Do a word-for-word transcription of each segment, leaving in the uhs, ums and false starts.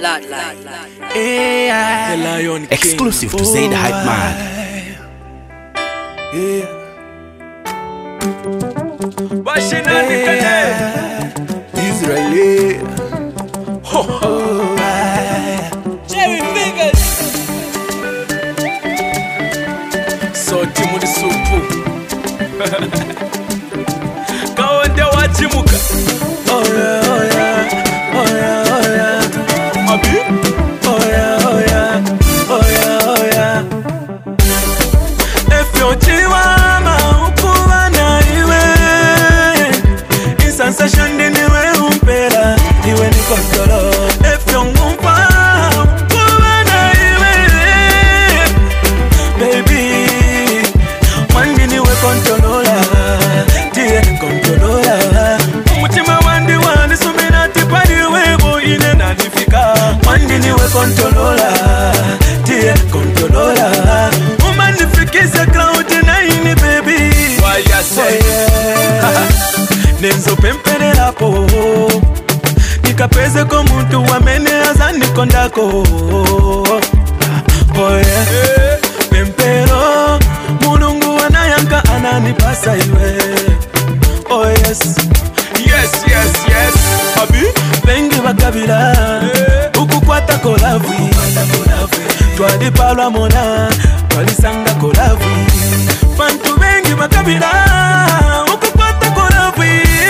Bloodline. Yeah. The Lion King. Exclusive to Say the Hype Man. Yeah. Yeah. Israeli. Ho ho. Jerry Fingers. So Timu the Supu. Kawande wachimuka. Oh yeah, oh yeah, oh yeah, oh yeah. Abi? Oh yeah, oh yeah, oh yeah, oh yeah. If you chiwama ukuwa na iwe, in sensation diniwe umpera, iwe ni kontrolo. If you ngumpa ukuwa na iwe, baby, wandi niwe kontrola, tie kontrola. Umutima wandi wandi sumina tipadi webo ine nadifika. Wandi niwe kontrola, tie kontrola. Umanifikise cloud na ini baby. Why ya say Nenzo pempere lapo, nikapeze ko muntu wamene azani kondako. Oh yeah, pempero mulungu wanayanka ananipasa iwe. Oh yes, yes, yes, yes. Abi bengi bakabila ukukwata kolavu, twali palwa mona twali sanga kolavu. Fantu bengi bakabila ukukwata kolavu,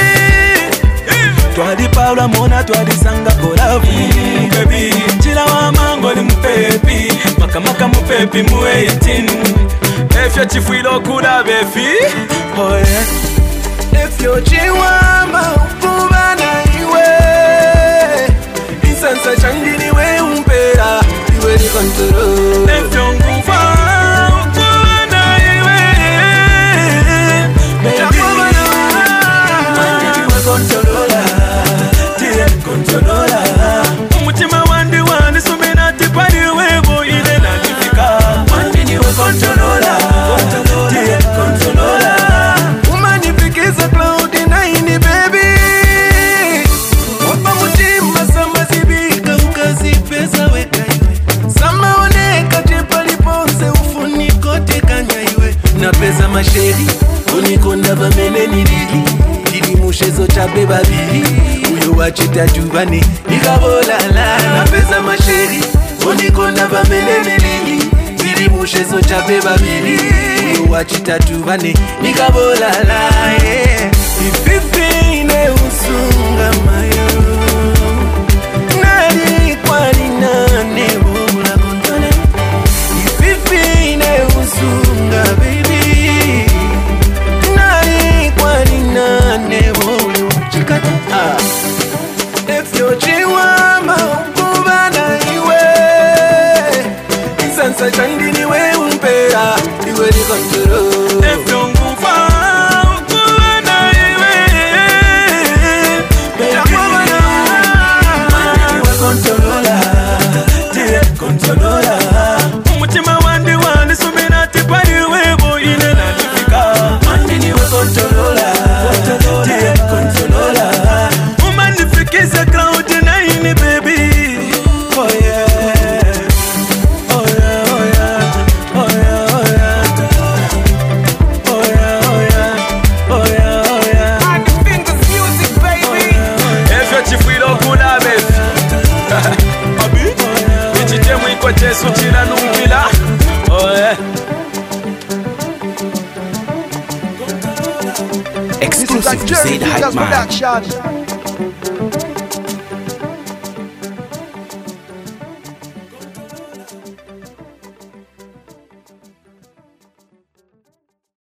twali palwa mona twali sanga kolavu. Baby chila wa mango ni mpepi, maka maka mpepi mu eighteen. Efya chifwilo kula befi. Oh yeah. If you chiwama ukuba na iwe, insansa chandini we umpera, iwe ni kontrolo. If you ngufa ukuba na iwe, baby, wandi we kontrola, tie kontrola. Umutima wandi wandi sumina tipadi webo ine nadifika. Wandi we kontrola, tie kontrola. Umanifikisa cloud na ini baby. Wapa mutima sama zibika ukazipesa weka iwe. Sama oneka tepali ponse ufuniko tekanya iwe. Na pesa masheri uniko ndava mene nilili. Dili mushezo chape babili, uyo wachita jubani nikabola la. Na pesa masheri uniko ndava mene nilili. Dili mushezo chape babili, uyo wachita jubani nikabola la. Ififi ne usunga mayo, nari kwani nane bula kontone. Ififi ne usunga baby, nari kwani nane bula chikata. Ah, if you chiwama ukuba na iwe, insansa chandini we umpera, iwe ni kontrolo. If you ngufa ukuba na iwe, baby, wandi we kontrola, tie kontrola. Umutima wandi wandi sumina tipadi webo ine nadifika. Wandi we kontrola, tie kontrola. Umanifikise cloud na ini baby. Oh yeah, oh yeah, oh yeah, oh yeah, oh yeah, oh yeah, oh yeah, oh yeah, oh yeah. And the Fingers music, baby. Efyo chifwilo kuna befi. Abi ichitemu iko chesu china nungila. Oh yeah. Exclusive to Say the Hype Man. Production.